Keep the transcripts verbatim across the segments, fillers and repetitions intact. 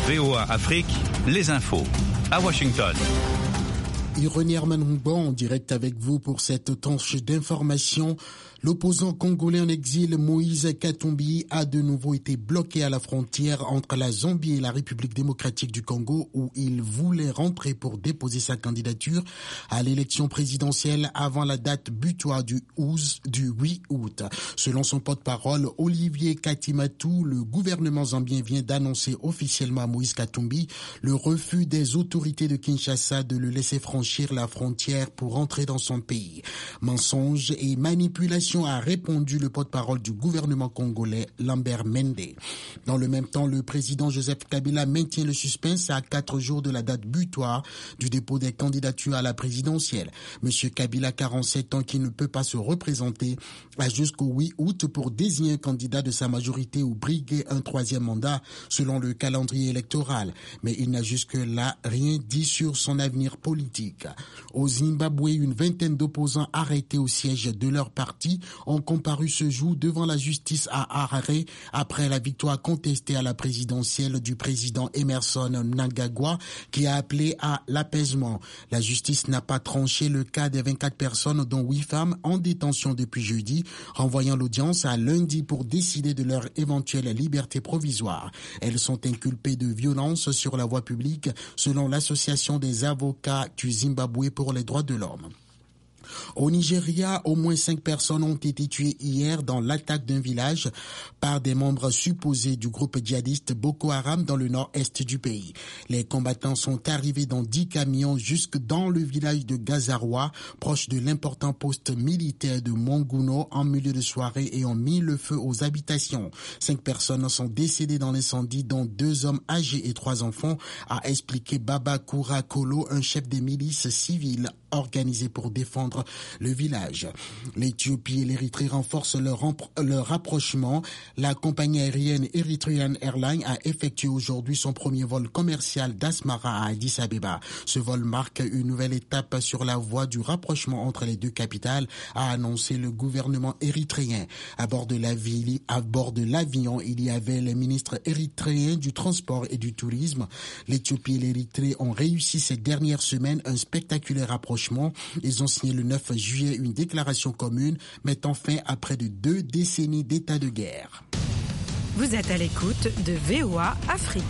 V O A Afrique, les infos. À Washington. Ironie Herman-Hongban en direct avec vous pour cette tranche d'information. L'opposant congolais en exil Moïse Katumbi a de nouveau été bloqué à la frontière entre la Zambie et la République démocratique du Congo où il voulait rentrer pour déposer sa candidature à l'élection présidentielle avant la date butoir du huit août. Selon son porte-parole Olivier Katimatou, le gouvernement zambien vient d'annoncer officiellement à Moïse Katumbi le refus des autorités de Kinshasa de le laisser franchir la frontière pour entrer dans son pays. Mensonge et manipulation a répondu le porte-parole du gouvernement congolais, Lambert Mende. Dans le même temps, le président Joseph Kabila maintient le suspense à quatre jours de la date butoir du dépôt des candidatures à la présidentielle. Monsieur Kabila, quarante-sept ans, qui ne peut pas se représenter, a jusqu'au huit août pour désigner un candidat de sa majorité ou briguer un troisième mandat selon le calendrier électoral. Mais il n'a jusque-là rien dit sur son avenir politique. Au Zimbabwe, une vingtaine d'opposants arrêtés au siège de leur parti ont comparu ce jour devant la justice à Harare après la victoire contestée à la présidentielle du président Emerson Mnangagwa qui a appelé à l'apaisement. La justice n'a pas tranché le cas des vingt-quatre personnes dont huit femmes en détention depuis jeudi, renvoyant l'audience à lundi pour décider de leur éventuelle liberté provisoire. Elles sont inculpées de violence sur la voie publique selon l'association des avocats du Zimbabwe pour les droits de l'homme. Au Nigeria, au moins cinq personnes ont été tuées hier dans l'attaque d'un village par des membres supposés du groupe djihadiste Boko Haram dans le nord-est du pays. Les combattants sont arrivés dans dix camions jusque dans le village de Gazaroua, proche de l'important poste militaire de Monguno en milieu de soirée et ont mis le feu aux habitations. Cinq personnes sont décédées dans l'incendie, dont deux hommes âgés et trois enfants, a expliqué Baba Koura Kolo, un chef des milices civiles organisé pour défendre le village. L'Éthiopie et l'Érythrée renforcent leur, leur rapprochement. La compagnie aérienne Eritrean Airlines a effectué aujourd'hui son premier vol commercial d'Asmara à Addis Abeba. Ce vol marque une nouvelle étape sur la voie du rapprochement entre les deux capitales, a annoncé le gouvernement érythréen. À bord de l'avion, à bord de l'avion, il y avait les ministres érythréens du transport et du tourisme. L'Éthiopie et l'Érythrée ont réussi ces dernières semaines un spectaculaire rapprochement. Ils ont signé le neuf juillet une déclaration commune mettant fin à près de deux décennies d'état de guerre. Vous êtes à l'écoute de V O A Afrique.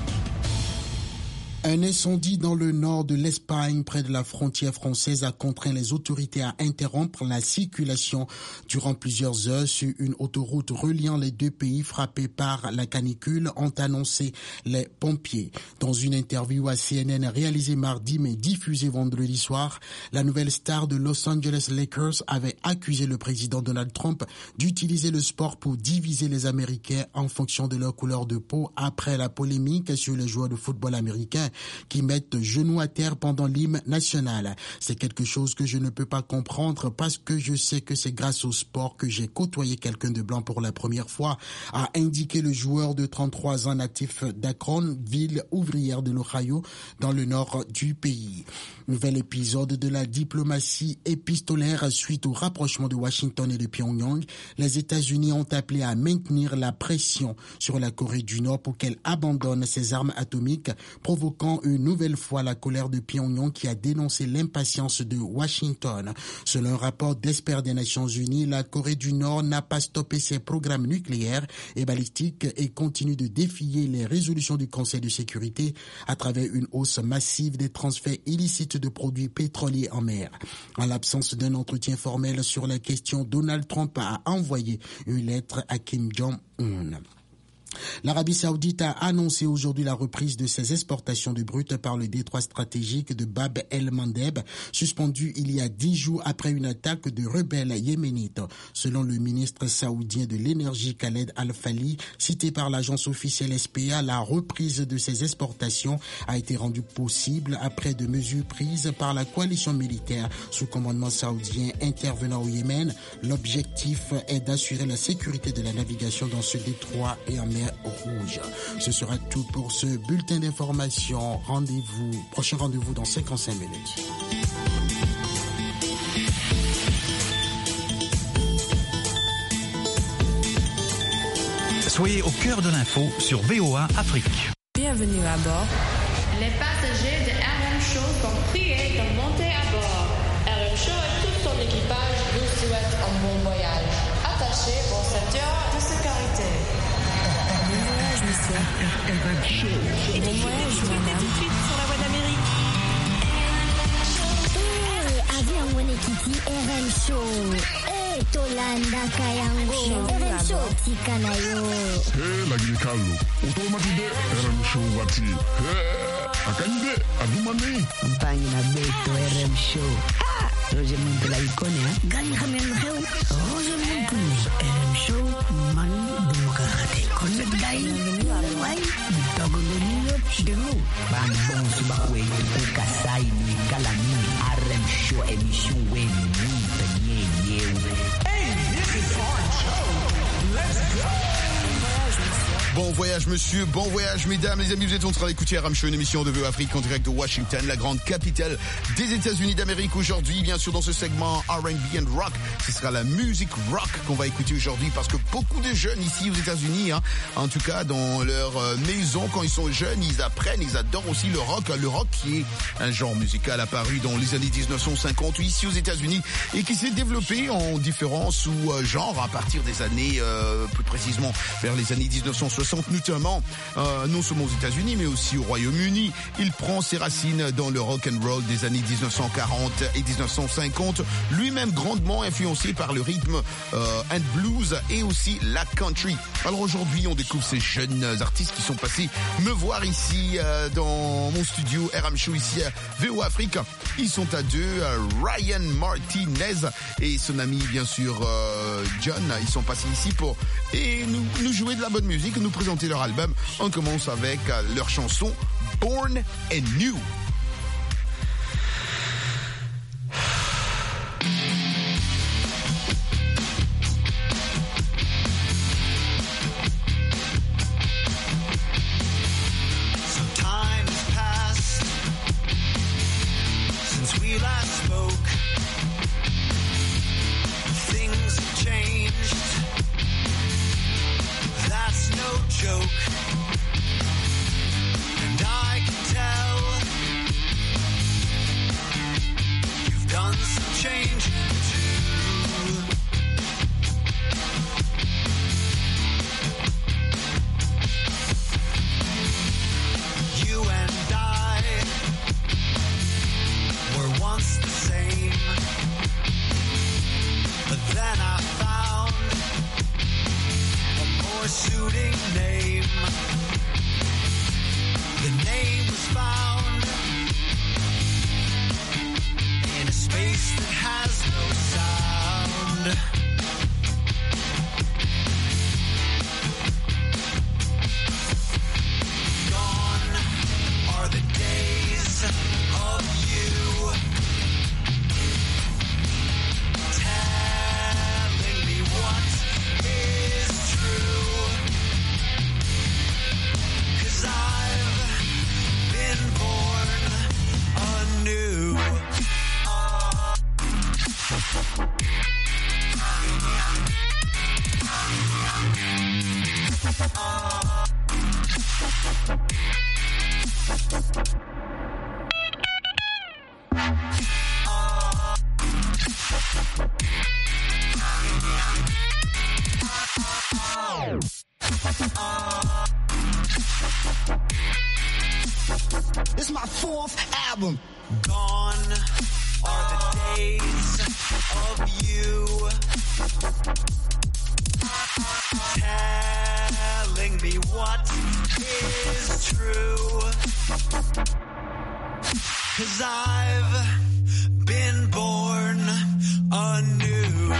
Un incendie dans le nord de l'Espagne, près de la frontière française, a contraint les autorités à interrompre la circulation durant plusieurs heures sur une autoroute reliant les deux pays frappés par la canicule, ont annoncé les pompiers. Dans une interview à C N N réalisée mardi mais diffusée vendredi soir, la nouvelle star de Los Angeles Lakers avait accusé le président Donald Trump d'utiliser le sport pour diviser les Américains en fonction de leur couleur de peau après la polémique sur les joueurs de football américains qui mettent genoux à terre pendant l'hymne national. C'est quelque chose que je ne peux pas comprendre parce que je sais que c'est grâce au sport que j'ai côtoyé quelqu'un de blanc pour la première fois, a indiqué le joueur de trente-trois ans natif d'Akron, ville ouvrière de l'Ohio, dans le nord du pays. Nouvel épisode de la diplomatie épistolaire suite au rapprochement de Washington et de Pyongyang. Les États-Unis ont appelé à maintenir la pression sur la Corée du Nord pour qu'elle abandonne ses armes atomiques, provoquant une nouvelle fois la colère de Pyongyang qui a dénoncé l'impatience de Washington. Selon un rapport d'experts des Nations Unies, la Corée du Nord n'a pas stoppé ses programmes nucléaires et balistiques et continue de défier les résolutions du Conseil de sécurité à travers une hausse massive des transferts illicites de produits pétroliers en mer. En l'absence d'un entretien formel sur la question, Donald Trump a envoyé une lettre à Kim Jong-un. L'Arabie Saoudite a annoncé aujourd'hui la reprise de ses exportations de brut par le détroit stratégique de Bab el-Mandeb, suspendu il y a dix jours après une attaque de rebelles yéménites. Selon le ministre saoudien de l'énergie Khaled Al-Fali, cité par l'agence officielle S P A, la reprise de ces exportations a été rendue possible après de mesures prises par la coalition militaire sous commandement saoudien intervenant au Yémen. L'objectif est d'assurer la sécurité de la navigation dans ce détroit et en mer Rouge. Ce sera tout pour ce bulletin d'information. Rendez-vous, prochain rendez-vous dans cinquante-cinq minutes. Soyez au cœur de l'info sur V O A Afrique. Bienvenue à bord. Les passagers de R M Show sont priés de monter à bord. R M Show et tout son équipage vous souhaitent un bon voyage. Attachez vos ceintures de sécurité. Bon voyage, monsieur. R M Show. Bon voyage, madame. Tout de suite sur la voie d'Amérique. Eh, avion wene kiti R M Show. Eh, tolanda kayango. R M Show tikana yo. Eh, lagi Carlo. Otomati de R M Show wati. Eh, akande adumane. Campagne na beto R M Show. Ah, Roger Montela icone, hein? Gali khamen xew. Roger Montela. R M Show man dumukate. Connect dai. Wai, dogo ni yo dego. Bam bon suba we ko kasai ni kalami R M Show émission we ni penye yewe. Hey, this is R M Show. Let's go. Bon voyage monsieur, bon voyage mesdames, les amis, vous êtes en train d'écouter R M Show, une émission de V O Afrique en direct de Washington, la grande capitale des États-Unis d'Amérique. Aujourd'hui, bien sûr, dans ce segment R and B and Rock, ce sera la musique rock qu'on va écouter aujourd'hui parce que beaucoup de jeunes ici aux États-Unis, hein, en tout cas dans leur euh, maison, quand ils sont jeunes, ils apprennent, ils adorent aussi le rock, le rock qui est un genre musical apparu dans les années dix-neuf cent cinquante ici aux États-Unis et qui s'est développé en différents sous-genres à partir des années, euh, plus précisément vers les années dix-neuf cent soixante, notamment euh, non seulement aux États-Unis mais aussi au Royaume-Uni. Il prend ses racines dans le rock and roll des années dix-neuf cent quarante et dix-neuf cent cinquante, lui-même grandement influencé par le rythme euh, and blues et aussi la country. Alors aujourd'hui, on découvre ces jeunes artistes qui sont passés me voir ici euh, dans mon studio R M Show ici à V O Afrique. Ils sont à deux, euh, Ryan Martinez et son ami bien sûr euh, John. Ils sont passés ici pour et nous, nous jouer de la bonne musique, nous présenter leur album. On commence avec euh, leur chanson Born Anew. It's my fourth album. Gone are the days of you telling me what is true. 'Cause I've been born anew.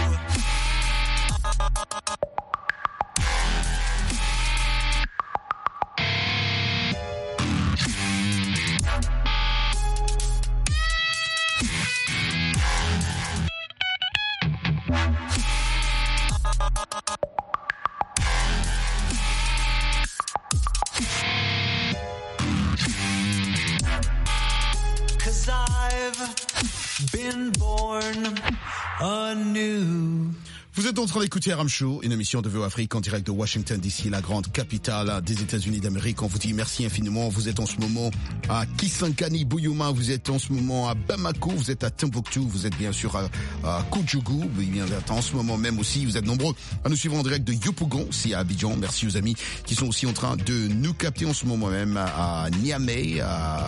Been born anew. Vous êtes en train d'écouter Aram Show, une émission de V O Afrique en direct de Washington D C, la grande capitale des États-Unis d'Amérique. On vous dit merci infiniment. Vous êtes en ce moment à Kisangani, Bouyouma, vous êtes en ce moment à Bamako, vous êtes à Timbuktu, vous êtes bien sûr à, à Koudjougou, bien en ce moment même aussi. Vous êtes nombreux à nous suivre en direct de Yopougon, c'est à Abidjan. Merci aux amis qui sont aussi en train de nous capter en ce moment même à Niamey,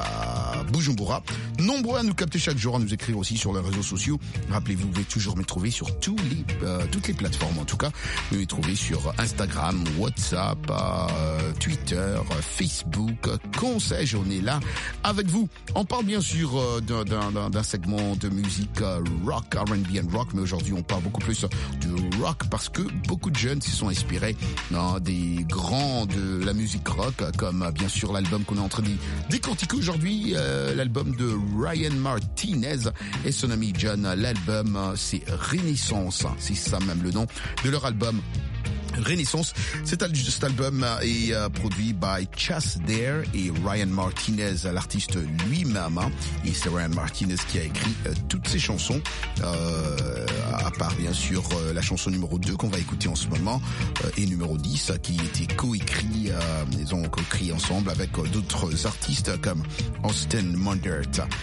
à Bujumbura. Nombreux à nous capter chaque jour, à nous écrire aussi sur les réseaux sociaux. Rappelez-vous, vous pouvez toujours me trouver sur tous les, euh, toutes les plateformes en tout cas. Vous me trouvez sur Instagram, WhatsApp, euh, Twitter, Facebook, qu'on sait-je, on est là avec vous. On parle bien sûr euh, d'un, d'un, d'un segment de musique euh, rock, R and B and rock, mais aujourd'hui on parle beaucoup plus de rock parce que beaucoup de jeunes se sont inspirés hein, des grands de la musique rock, comme bien sûr l'album qu'on est en train de décortiquer aujourd'hui, euh, l'album de Ryan Martinez et son ami John. L'album c'est Renaissance, c'est ça même le nom de leur album Renaissance. Cet, al- cet album est euh, produit by Chas Dare et Ryan Martinez, l'artiste lui-même. Hein. Et c'est Ryan Martinez qui a écrit euh, toutes ces chansons, euh, à part bien sûr euh, la chanson numéro deux qu'on va écouter en ce moment, euh, et numéro dix qui était co-écrit, euh, ils ont co-écrit ensemble avec euh, d'autres artistes comme Austin Mundert.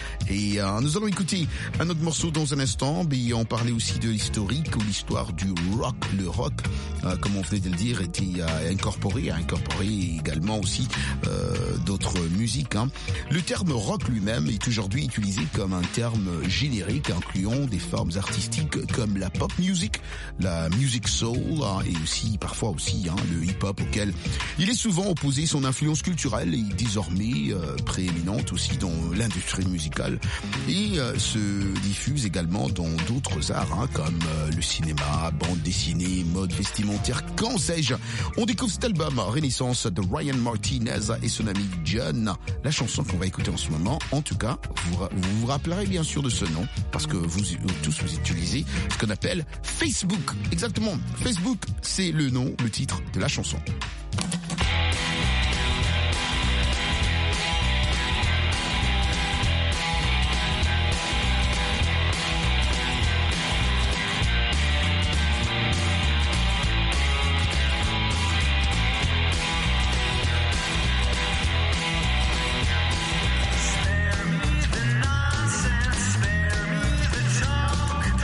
Et euh, nous allons écouter un autre morceau dans un instant, mais on parlait aussi de l'historique ou l'histoire du rock. Le rock, euh, comme on venait de le dire, était euh, incorporé, a incorporé également aussi euh, d'autres musiques. Hein. Le terme rock lui-même est aujourd'hui utilisé comme un terme générique incluant des formes artistiques comme la pop music, la music soul hein, et aussi parfois aussi hein, le hip-hop auquel il est souvent opposé. Son influence culturelle est désormais euh, prééminente aussi dans l'industrie musicale et euh, se diffuse également dans d'autres arts hein, comme euh, le cinéma, bande dessinée, mode vestimentaire. Quand sais-je? On découvre cet album Renaissance de Ryan Martinez et son ami John. La chanson qu'on va écouter en ce moment, en tout cas, vous vous, vous rappellerez bien sûr de ce nom parce que vous, vous tous vous utilisez ce qu'on appelle Facebook. Exactement. Facebook, c'est le nom, le titre de la chanson.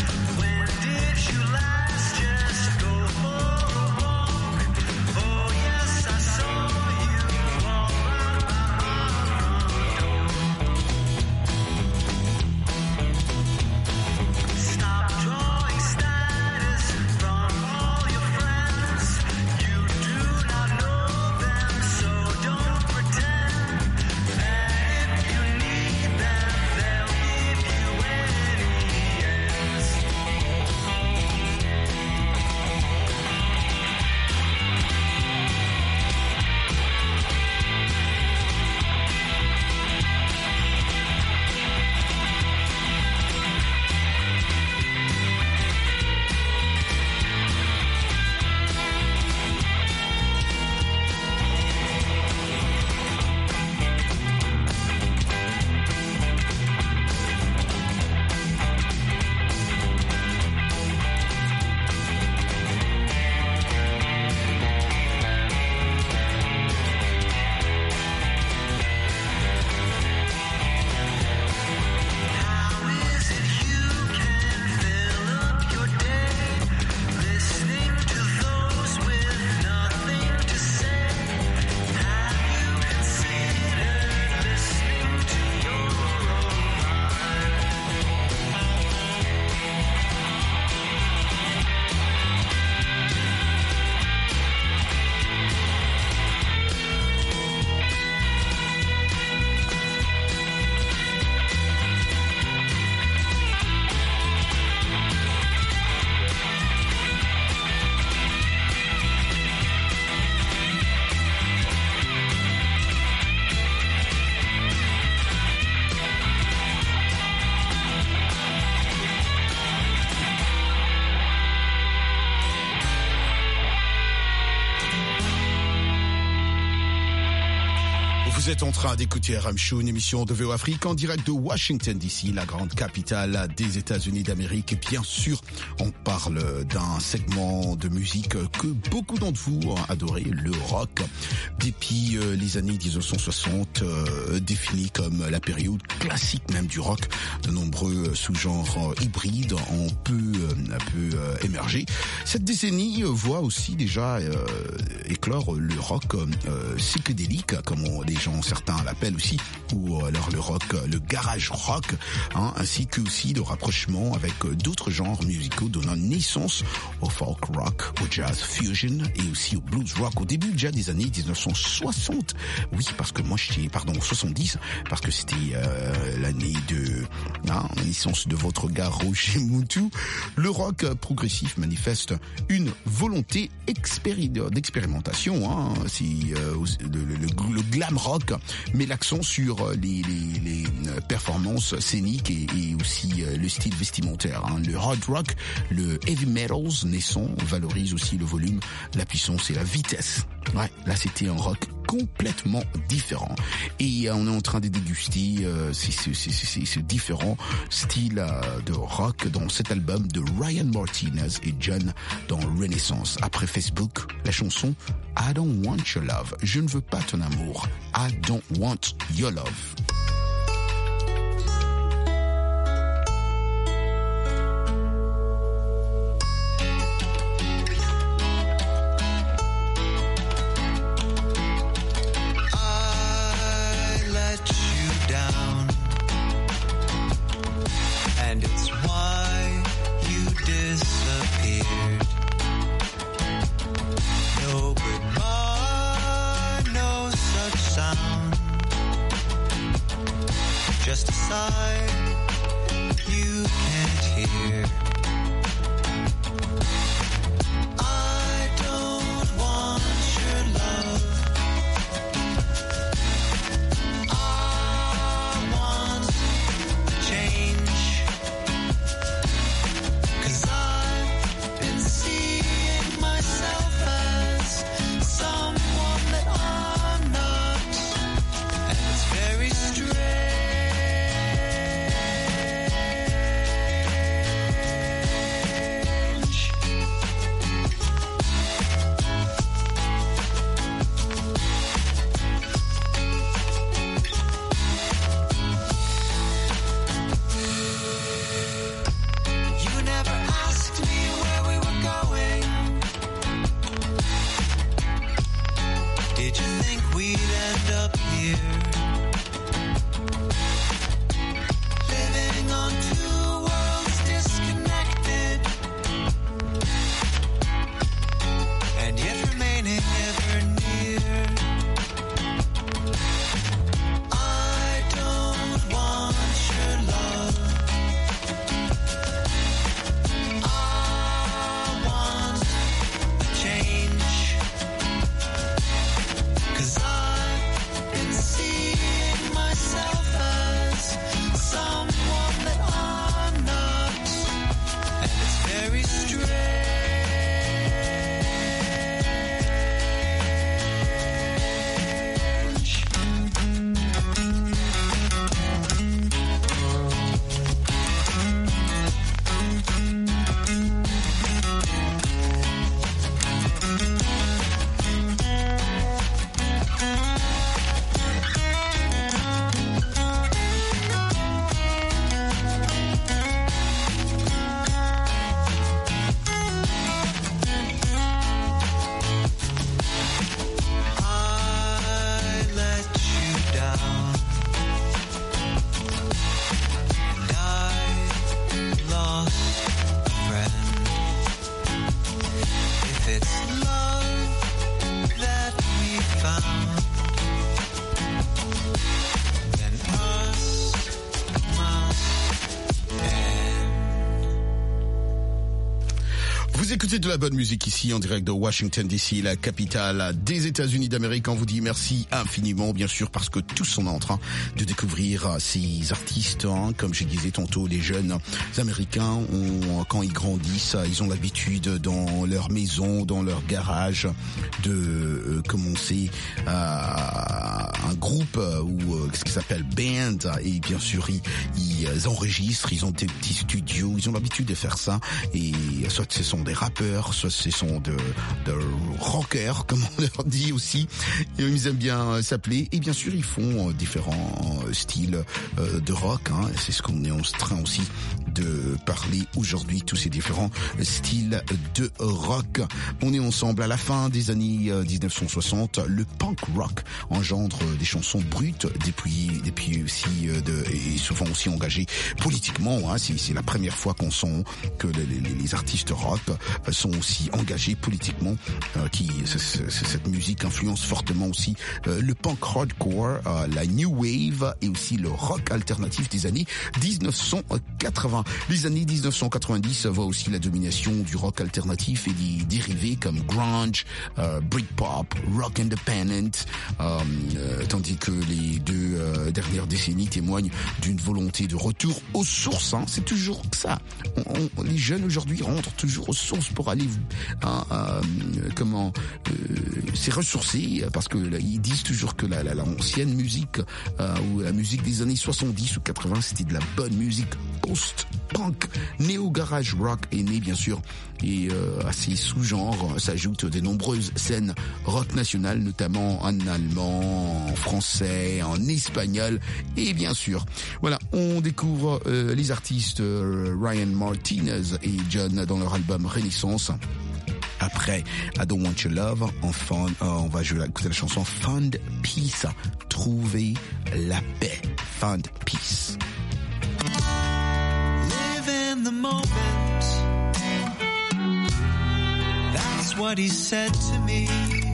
Oh yeah. Vous êtes en train d'écouter R M Show, une émission de V O Afrique en direct de Washington D C, la grande capitale des États-Unis d'Amérique. Et bien sûr, on parle d'un segment de musique que beaucoup d'entre vous ont adoré, le rock. Depuis les années mille neuf cent soixante, euh, défini comme la période classique même du rock, de nombreux sous-genres hybrides ont peu, un peu euh, émergé. Cette décennie voit aussi déjà euh, éclore le rock euh, psychédélique, comme on, les gens certains l'appellent aussi, ou alors le rock, le garage rock, hein, ainsi que aussi le rapprochement avec d'autres genres musicaux donnant naissance au folk rock, au jazz fusion et aussi au blues rock au début déjà des années mille neuf cent soixante. Oui, parce que moi j'étais, pardon, soixante-dix, parce que c'était euh, l'année de hein, la naissance de votre gars Roger Moutou. Le rock progressif manifeste une volonté expéri- d'expérimentation. Hein, c'est euh, le, le, le glam rock met l'accent sur les, les, les performances scéniques et, et aussi le style vestimentaire. Hein. Le hard rock, le heavy metals naissant valorise aussi le volume, la puissance et la vitesse. Ouais, là c'était un rock complètement différent. Et euh, on est en train de déguster euh, ces, ces, ces, ces, ces différents styles euh, de rock dans cet album de Ryan Martinez et John dans Renaissance. Après Facebook, la chanson I Don't Want Your Love. Je ne veux pas ton amour. I Don't Want Your Love. Just a sigh you can't hear. I don't want your love. I want change. 'Cause I've been seeing myself as someone that I'm not. And it's very strange. Vous écoutez de la bonne musique ici en direct de Washington D C, la capitale des États-Unis d'Amérique. On vous dit merci infiniment, bien sûr, parce que tous sont en train de découvrir ces artistes. Hein. Comme je disais tantôt, les jeunes Américains, ont, quand ils grandissent, ils ont l'habitude dans leur maison, dans leur garage, de euh, commencer euh, un groupe ou euh, ce qui s'appelle band. Et bien sûr, ils, ils enregistrent, ils ont des petits studios, ils ont l'habitude de faire ça. Et soit ce sont des rappeurs, soit ce sont de, de rockers, comme on leur dit aussi. Et ils aiment bien s'appeler. Et bien sûr, ils font différents styles de rock. Hein. C'est ce qu'on est en train aussi de parler aujourd'hui, tous ces différents styles de rock. On est ensemble à la fin des années dix-neuf cent soixante. Le punk rock engendre des chansons brutes, depuis, depuis aussi de, et souvent aussi engagées politiquement. Hein. C'est, c'est la première fois qu'on sent que les, les, les artistes rock sont aussi engagés politiquement, euh, qui c'est, c'est, cette musique influence fortement aussi euh, le punk hardcore, euh, la new wave et aussi le rock alternatif des années dix-neuf cent quatre-vingts. Les années dix-neuf cent quatre-vingt-dix voient aussi la domination du rock alternatif et des dérivés comme grunge, euh, Britpop, rock independent, euh, euh, tandis que les deux euh, dernières décennies témoignent d'une volonté de retour aux sources. Hein. C'est toujours ça. On, on, les jeunes aujourd'hui rentrent toujours aux sources pour aller hein, euh, comment euh, c'est ressourcer, parce que là, ils disent toujours que la, la, l'ancienne musique euh, ou la musique des années soixante-dix ou quatre-vingts, c'était de la bonne musique post-punk, néo-garage rock est né bien sûr, et euh, à ces sous-genres s'ajoutent de nombreuses scènes rock nationales, notamment en allemand, en français, en espagnol, et bien sûr, voilà, on découvre euh, les artistes euh, Ryan Martinez et John dans leur album Renaissance. Après I Don't Want Your Love, enfin, euh, on va jouer la, écouter la chanson Find Peace, trouver la paix, Find Peace. Live in the moment, that's what he said to me.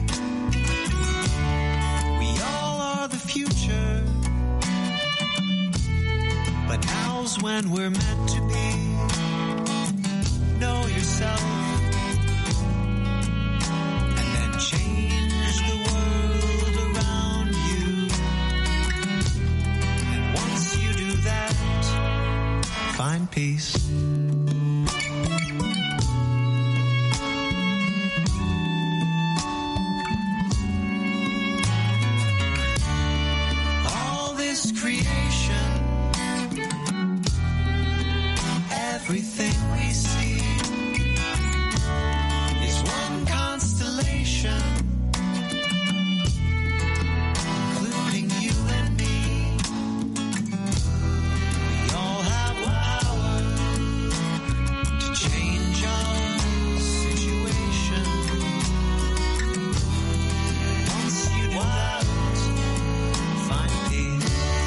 We all are the future, but now's when we're meant to be. Know yourself, change the world around you. And once you do that, find peace. All this creation, everything we see is one constellation, including you and me. We all have power to change our situation. Once you do that, find peace.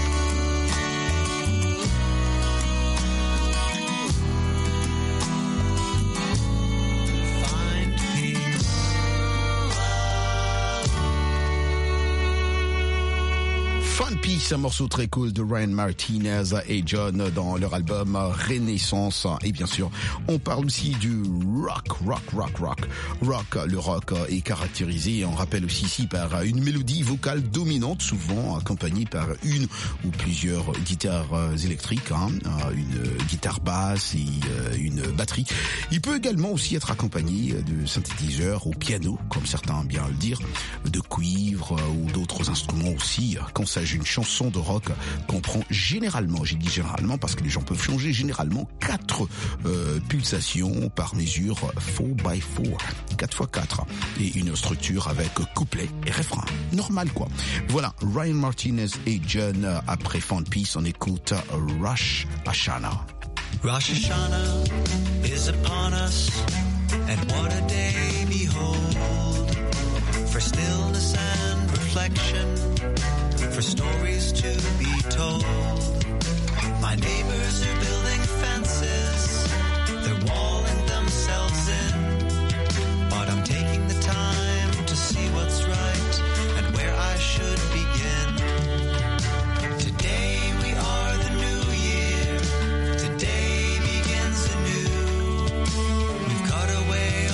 Fun Peace, un morceau très cool de Ryan Martinez et John dans leur album Renaissance. Et bien sûr, on parle aussi du rock, rock, rock, rock. Rock, le rock est caractérisé, on rappelle aussi ici, par une mélodie vocale dominante, souvent accompagnée par une ou plusieurs guitares électriques, hein, une guitare basse et une batterie. Il peut également aussi être accompagné de synthétiseurs au piano, comme certains aiment bien le dire, de cuivre ou d'autres instruments aussi, quand ça une chanson de rock comprend généralement, j'ai dit généralement parce que les gens peuvent changer, généralement quatre euh, pulsations par mesure quatre by quatre, quatre fois quatre, et une structure avec couplet et refrain. Normal quoi. Voilà, Ryan Martinez et John, après Fun Peace, on écoute Rosh Hashanah. Rosh Hashanah is upon us, and what a day behold, for stillness and reflection, for stories to be told. My neighbors are building fences, they're walling themselves in, but I'm taking the time to see what's right and where I should begin. Today we are the new year, today begins anew. We've cut away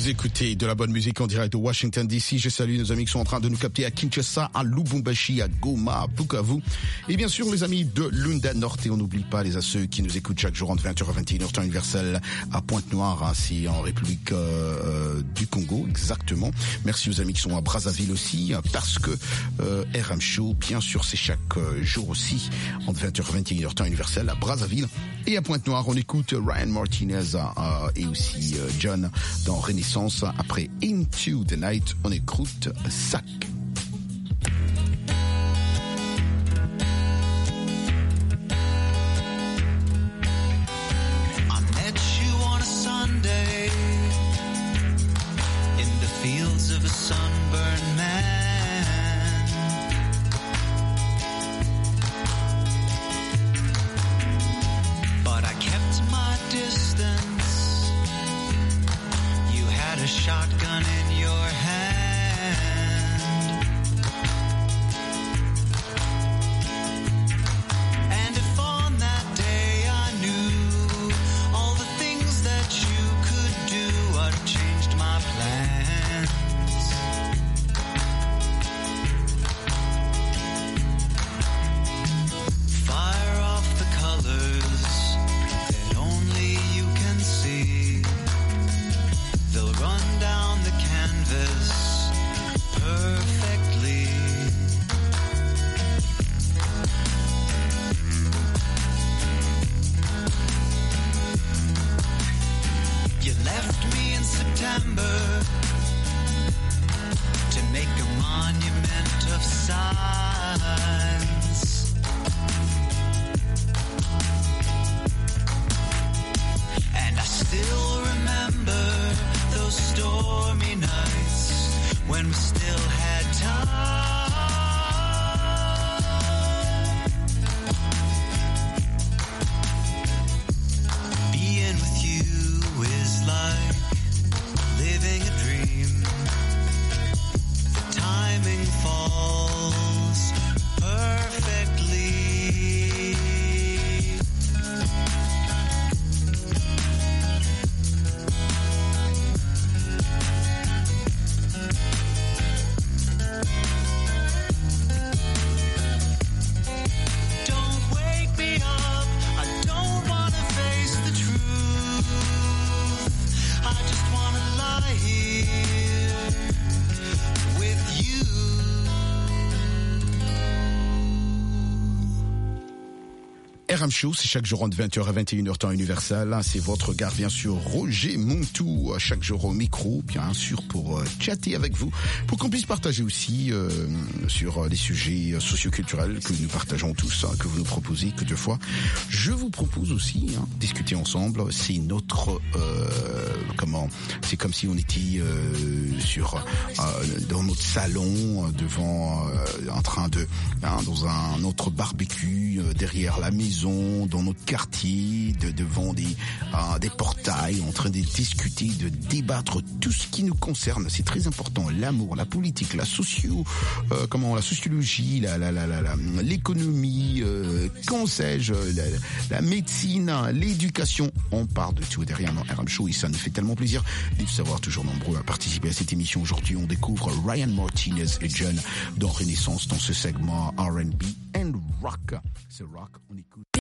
Vous écoutez de la bonne musique en direct de Washington D C. Je salue nos amis qui sont en train de nous capter à Kinshasa, à Lubumbashi, à Goma, à Bukavu. Et bien sûr, les amis de Lunda Norte. Et on n'oublie pas les à ceux qui nous écoutent chaque jour entre vingt heures et vingt et une heures temps universel à Pointe-Noire, hein, c'est en République euh, du Congo, exactement. Merci aux amis qui sont à Brazzaville aussi, hein, parce que euh, R M Show, bien sûr, c'est chaque euh, jour aussi entre vingt heures et vingt et une heures temps universel à Brazzaville et à Pointe-Noire. On écoute Ryan Martinez euh, et aussi euh, John dans Renaissance. Après Into the Night, on écoute Sac. I met you on a Sunday in the fields of a sunburned man. But I kept my distance. A shotgun in your hand, and if on that day I knew all the things that you could do, I'd have changed my plans. Fire off the colors that only you can see. They'll run down the canvas perfectly. You left me in September to make a monument of signs. And I still remember those stormy nights when we still had time. Being with you is like living a dream. The timing falls perfectly. R M Show, c'est chaque jour entre vingt heures et vingt et une heures temps universel. C'est votre regard, bien sûr, Roger Montou, chaque jour au micro, bien sûr, pour euh, chatter avec vous, pour qu'on puisse partager aussi euh, sur les sujets socioculturels que nous partageons tous, hein, que vous nous proposez que deux fois. Je vous propose aussi, hein, discuter ensemble. C'est notre, euh, comment, c'est comme si on était euh, sur euh, dans notre salon, devant, euh, en train de, hein, dans un autre barbecue euh, derrière la maison. Dans notre quartier, de, devant des, euh, des portails, en train de discuter, de débattre tout ce qui nous concerne. C'est très important. L'amour, la politique, la socio, euh, comment, la sociologie, la, la, la, la, la l'économie, euh, qu'en sais-je, la, la médecine, l'éducation. On parle de tout derrière dans R M Show et ça nous fait tellement plaisir de savoir toujours nombreux à participer à cette émission. Aujourd'hui, on découvre Ryan Martinez et John dans Renaissance dans ce segment R and B and rock. C'est rock, on écoute.